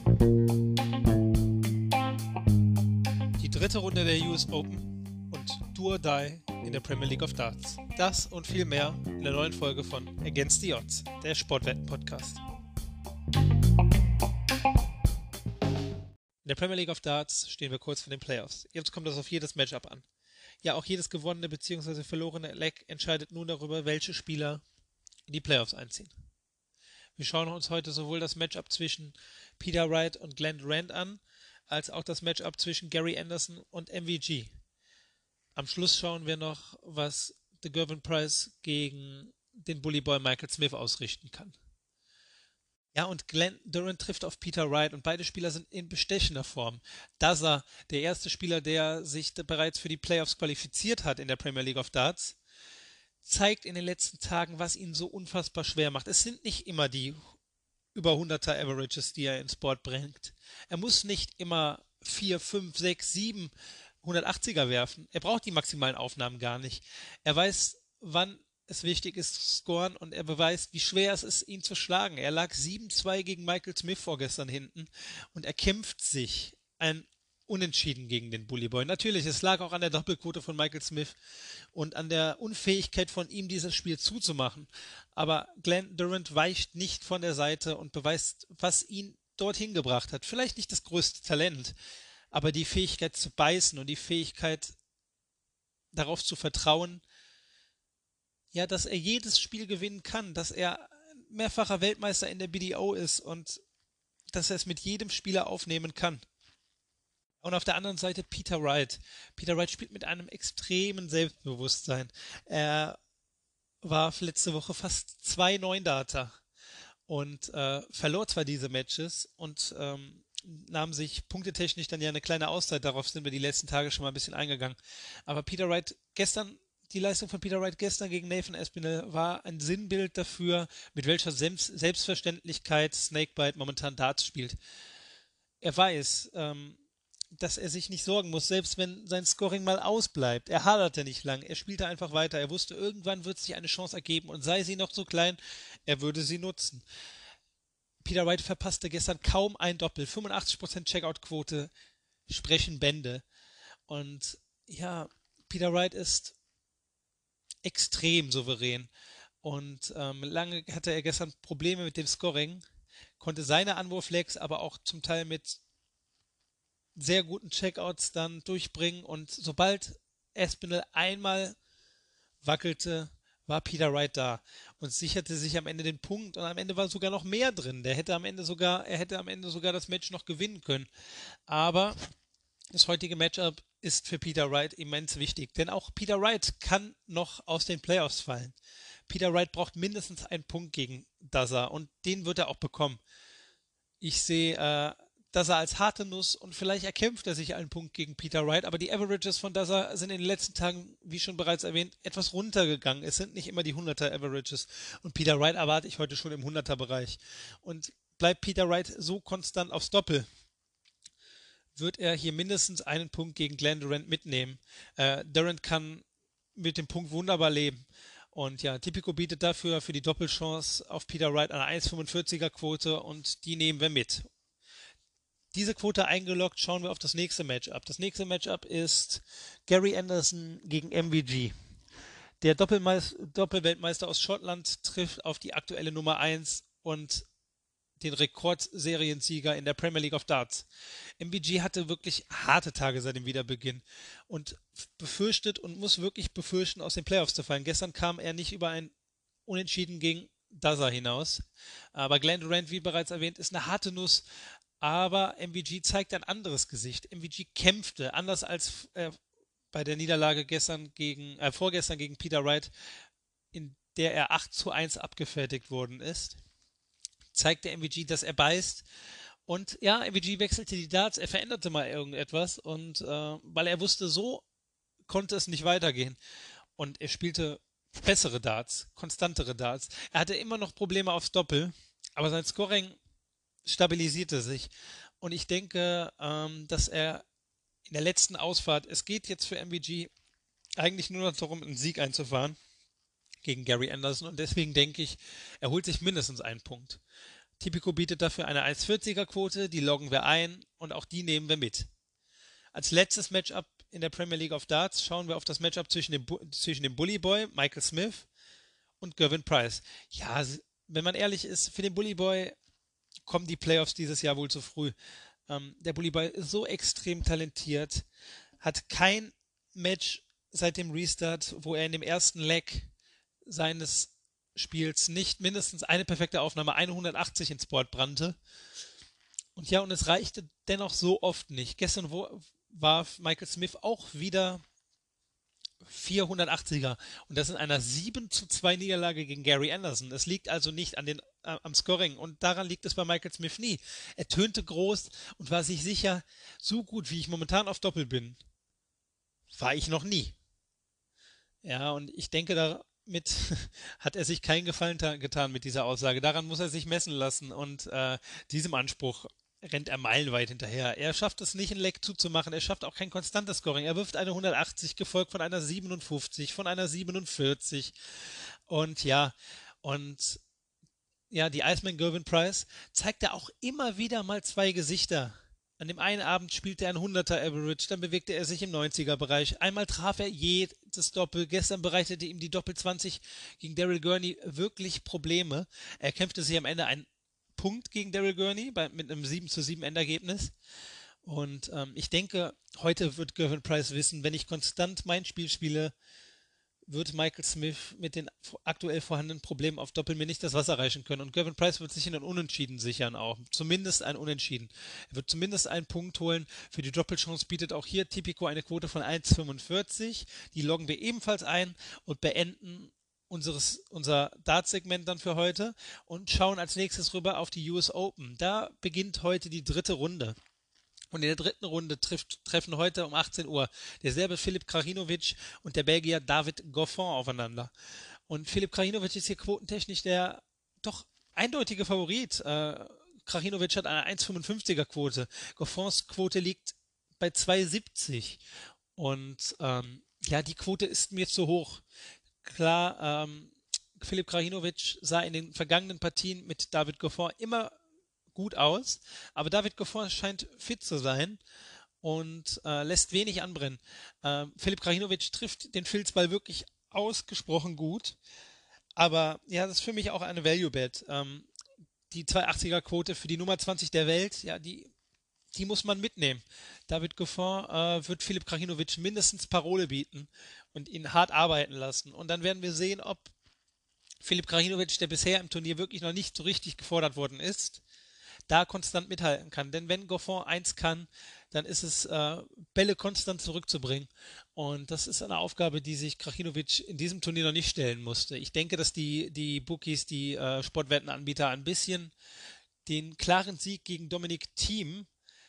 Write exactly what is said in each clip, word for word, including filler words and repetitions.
Die dritte Runde der U S Open und Do or Die in der Premier League of Darts. Das und viel mehr in der neuen Folge von Against the Odds, der Sportwetten-Podcast. In der Premier League of Darts stehen wir kurz vor den Playoffs. Jetzt kommt das auf jedes Matchup an. Ja, auch jedes gewonnene bzw. verlorene Leg entscheidet nun darüber, welche Spieler in die Playoffs einziehen. Wir schauen uns heute sowohl das Matchup zwischen Peter Wright und Glenn Durant an, als auch das Matchup zwischen Gary Anderson und M V G. Am Schluss schauen wir noch, was The Gervin Price gegen den Bullyboy Michael Smith ausrichten kann. Ja, und Glenn Durant trifft auf Peter Wright und beide Spieler sind in bestechender Form. Daza, der erste Spieler, der sich bereits für die Playoffs qualifiziert hat in der Premier League of Darts, zeigt in den letzten Tagen, was ihn so unfassbar schwer macht. Es sind nicht immer die über hunderter Averages, die er ins Board bringt. Er muss nicht immer vier, fünf, sechs, sieben hundertachtziger werfen. Er braucht die maximalen Aufnahmen gar nicht. Er weiß, wann es wichtig ist zu scoren und er beweist, wie schwer es ist, ihn zu schlagen. Er lag sieben zwei gegen Michael Smith vorgestern hinten und er kämpft sich ein Unentschieden gegen den Bullyboy. Natürlich, es lag auch an der Doppelquote von Michael Smith und an der Unfähigkeit von ihm, dieses Spiel zuzumachen. Aber Glenn Durant weicht nicht von der Seite und beweist, was ihn dorthin gebracht hat. Vielleicht nicht das größte Talent, aber die Fähigkeit zu beißen und die Fähigkeit, darauf zu vertrauen, ja, dass er jedes Spiel gewinnen kann, dass er mehrfacher Weltmeister in der B D O ist und dass er es mit jedem Spieler aufnehmen kann. Und auf der anderen Seite Peter Wright. Peter Wright spielt mit einem extremen Selbstbewusstsein. Er war letzte Woche fast zwei Neundarter und äh, verlor zwar diese Matches und ähm, nahm sich punktetechnisch dann ja eine kleine Auszeit. Darauf sind wir die letzten Tage schon mal ein bisschen eingegangen. Aber Peter Wright gestern, die Leistung von Peter Wright gestern gegen Nathan Aspinall war ein Sinnbild dafür, mit welcher Selbstverständlichkeit Snakebite momentan Darts spielt. Er weiß, ähm, dass er sich nicht sorgen muss, selbst wenn sein Scoring mal ausbleibt. Er haderte nicht lang, er spielte einfach weiter. Er wusste, irgendwann wird sich eine Chance ergeben und sei sie noch so klein, er würde sie nutzen. Peter Wright verpasste gestern kaum ein Doppel. fünfundachtzig Prozent Checkout-Quote sprechen Bände. Und ja, Peter Wright ist extrem souverän. Und ähm, lange hatte er gestern Probleme mit dem Scoring, konnte seine Anwurflegs aber auch zum Teil mit sehr guten Checkouts dann durchbringen und sobald Aspinall einmal wackelte, war Peter Wright da und sicherte sich am Ende den Punkt und am Ende war sogar noch mehr drin. Der hätte am Ende sogar, er hätte am Ende sogar das Match noch gewinnen können. Aber das heutige Matchup ist für Peter Wright immens wichtig, denn auch Peter Wright kann noch aus den Playoffs fallen. Peter Wright braucht mindestens einen Punkt gegen Daza und den wird er auch bekommen. Ich sehe äh, Daza als harte Nuss und vielleicht erkämpft er sich einen Punkt gegen Peter Wright, aber die Averages von Daza sind in den letzten Tagen, wie schon bereits erwähnt, etwas runtergegangen. Es sind nicht immer die hunderter Averages und Peter Wright erwarte ich heute schon im hunderter Bereich. Und bleibt Peter Wright so konstant aufs Doppel, wird er hier mindestens einen Punkt gegen Glenn Durant mitnehmen. Äh, Durant kann mit dem Punkt wunderbar leben. Und ja, Tipico bietet dafür für die Doppelchance auf Peter Wright eine eins Komma fünfundvierziger Quote und die nehmen wir mit. Diese Quote eingeloggt, schauen wir auf das nächste Matchup. Das nächste Matchup ist Gary Anderson gegen M V G. Der Doppelweltmeister aus Schottland trifft auf die aktuelle Nummer eins und den Rekordseriensieger in der Premier League of Darts. M V G hatte wirklich harte Tage seit dem Wiederbeginn und befürchtet und muss wirklich befürchten, aus den Playoffs zu fallen. Gestern kam er nicht über ein Unentschieden gegen Daza hinaus. Aber Glenn Durant, wie bereits erwähnt, ist eine harte Nuss. Aber M V G zeigt ein anderes Gesicht. M V G kämpfte, anders als äh, bei der Niederlage gestern gegen, äh, vorgestern gegen Peter Wright, in der er acht zu eins abgefertigt worden ist, zeigte M V G, dass er beißt. Und ja, M V G wechselte die Darts, er veränderte mal irgendetwas und äh, weil er wusste, so konnte es nicht weitergehen. Und er spielte bessere Darts, konstantere Darts. Er hatte immer noch Probleme aufs Doppel, aber sein Scoring stabilisierte sich. Und ich denke, ähm, dass er in der letzten Ausfahrt, es geht jetzt für M V G eigentlich nur noch darum, einen Sieg einzufahren gegen Gary Anderson. Und deswegen denke ich, er holt sich mindestens einen Punkt. Tipico bietet dafür eine eins vierziger Quote, die loggen wir ein und auch die nehmen wir mit. Als letztes Matchup in der Premier League of Darts schauen wir auf das Matchup zwischen dem, Bu- zwischen dem Bully Boy, Michael Smith, und Gervin Price. Ja, wenn man ehrlich ist, für den Bully Boy kommen die Playoffs dieses Jahr wohl zu früh. Ähm, der Bully Boy ist so extrem talentiert, hat kein Match seit dem Restart, wo er in dem ersten Leg seines Spiels nicht mindestens eine perfekte Aufnahme hundertachtzig ins Board brannte. Und ja, und es reichte dennoch so oft nicht. Gestern wo, war Michael Smith auch wieder vierhundertachtziger und das in einer sieben zu zwei Niederlage gegen Gary Anderson. Es liegt also nicht an den, äh, am Scoring und daran liegt es bei Michael Smith nie. Er tönte groß und war sich sicher, so gut wie ich momentan auf Doppel bin, war ich noch nie. Ja, und ich denke, damit hat er sich keinen Gefallen ta- getan mit dieser Aussage. Daran muss er sich messen lassen und äh, diesem Anspruch rennt er meilenweit hinterher. Er schafft es nicht, ein Leck zuzumachen. Er schafft auch kein konstantes Scoring. Er wirft eine hundertachtzig, gefolgt von einer siebenundfünfzig, von einer siebenundvierzig. Und ja, und ja, die Iceman Gervin Price zeigt er auch immer wieder mal zwei Gesichter. An dem einen Abend spielte er ein hunderter Average, dann bewegte er sich im neunziger-Bereich. Einmal traf er jedes Doppel. Gestern bereitete ihm die Doppel zwanzig gegen Daryl Gurney wirklich Probleme. Er kämpfte sich am Ende einen Punkt gegen Daryl Gurney bei, mit einem sieben zu sieben Endergebnis. Und ähm, ich denke, heute wird Gervin Price wissen, wenn ich konstant mein Spiel spiele, wird Michael Smith mit den aktuell vorhandenen Problemen auf Doppel mir nicht das Wasser reichen können. Und Gervin Price wird sich in einen Unentschieden sichern auch. Zumindest ein Unentschieden. Er wird zumindest einen Punkt holen. Für die Doppelchance bietet auch hier Tipico eine Quote von eins fünfundvierzig. Die loggen wir ebenfalls ein und beenden unseres, unser Darts-Segment dann für heute und schauen als nächstes rüber auf die U S Open. Da beginnt heute die dritte Runde. Und in der dritten Runde trifft, treffen heute um achtzehn Uhr der Serbe Filip Krajinovic und der Belgier David Goffin aufeinander. Und Filip Krajinovic ist hier quotentechnisch der doch eindeutige Favorit. Äh, Krajinovic hat eine eins fünfundfünfziger Quote. Goffins Quote liegt bei zwei siebzig. Und ähm, ja, die Quote ist mir zu hoch. Klar, ähm, Filip Krajinovic sah in den vergangenen Partien mit David Goffin immer gut aus, aber David Goffin scheint fit zu sein und äh, lässt wenig anbrennen. Äh, Filip Krajinovic trifft den Filzball wirklich ausgesprochen gut, aber ja, das ist für mich auch eine Value-Bet. Ähm, die zweihundertachtziger Quote für die Nummer zwanzig der Welt, ja, die, die muss man mitnehmen. David Goffin äh, wird Filip Krajinovic mindestens Parole bieten und ihn hart arbeiten lassen. Und dann werden wir sehen, ob Filip Krajinovic, der bisher im Turnier wirklich noch nicht so richtig gefordert worden ist, da konstant mithalten kann. Denn wenn Goffin eins kann, dann ist es, äh, Bälle konstant zurückzubringen. Und das ist eine Aufgabe, die sich Krajinovic in diesem Turnier noch nicht stellen musste. Ich denke, dass die, die Bookies, die äh, Sportwettenanbieter ein bisschen den klaren Sieg gegen Dominic Thiem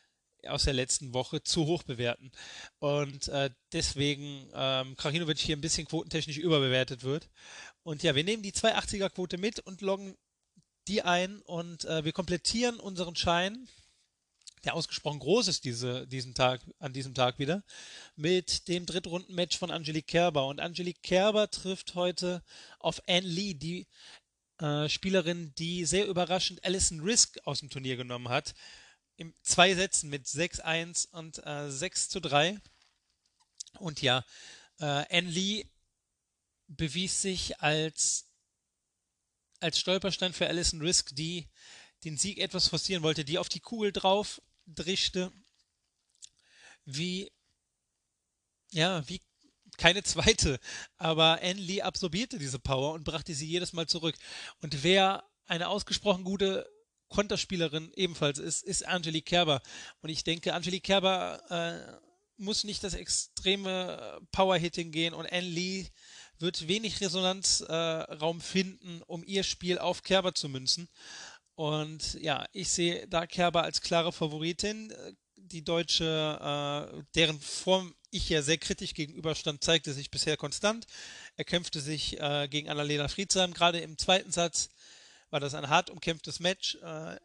aus der letzten Woche zu hoch bewerten. Und äh, deswegen ähm, Krajinovic hier ein bisschen quotentechnisch überbewertet wird. Und ja, wir nehmen die zweihundertachtziger Quote mit und loggen die ein und äh, wir komplettieren unseren Schein, der ausgesprochen groß ist diese, diesen Tag, an diesem Tag wieder, mit dem Drittrunden-Match von Angelique Kerber. Und Angelique Kerber trifft heute auf Anne Lee, die äh, Spielerin, die sehr überraschend Alison Risk aus dem Turnier genommen hat. In zwei Sätzen mit sechs eins und äh, sechs zu drei. Und ja, äh, Anne Lee bewies sich als als Stolperstein für Alison Risk, die den Sieg etwas forcieren wollte, die auf die Kugel drauf drischte, wie, ja, wie keine zweite. Aber Anne Lee absorbierte diese Power und brachte sie jedes Mal zurück. Und wer eine ausgesprochen gute Konterspielerin ebenfalls ist, ist Angelique Kerber. Und ich denke, Angelique Kerber äh, muss nicht das extreme Power-Hitting gehen und Anne Lee wird wenig Resonanzraum äh, finden, um ihr Spiel auf Kerber zu münzen. Und ja, ich sehe da Kerber als klare Favoritin. Die Deutsche, äh, deren Form ich ja sehr kritisch gegenüberstand, zeigte sich bisher konstant. Er kämpfte sich äh, gegen Annalena Friedsheim. Gerade im zweiten Satz war das ein hart umkämpftes Match. Äh,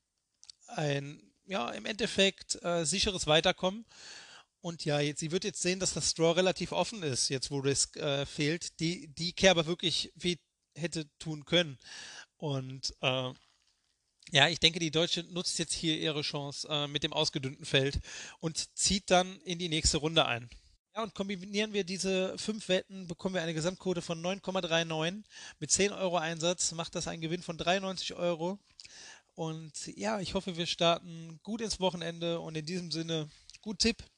ein, ja, im Endeffekt äh, sicheres Weiterkommen. Und ja, jetzt, sie wird jetzt sehen, dass das Draw relativ offen ist, jetzt wo Risk äh, fehlt, die, die Kerber wirklich weh hätte tun können. Und äh, Ja, ich denke, die Deutsche nutzt jetzt hier ihre Chance äh, mit dem ausgedünnten Feld und zieht dann in die nächste Runde ein. Ja, und kombinieren wir diese fünf Wetten, bekommen wir eine Gesamtquote von neun Komma neununddreißig. Mit zehn Euro Einsatz macht das einen Gewinn von dreiundneunzig Euro. Und ja, ich hoffe, wir starten gut ins Wochenende und in diesem Sinne, gut Tipp.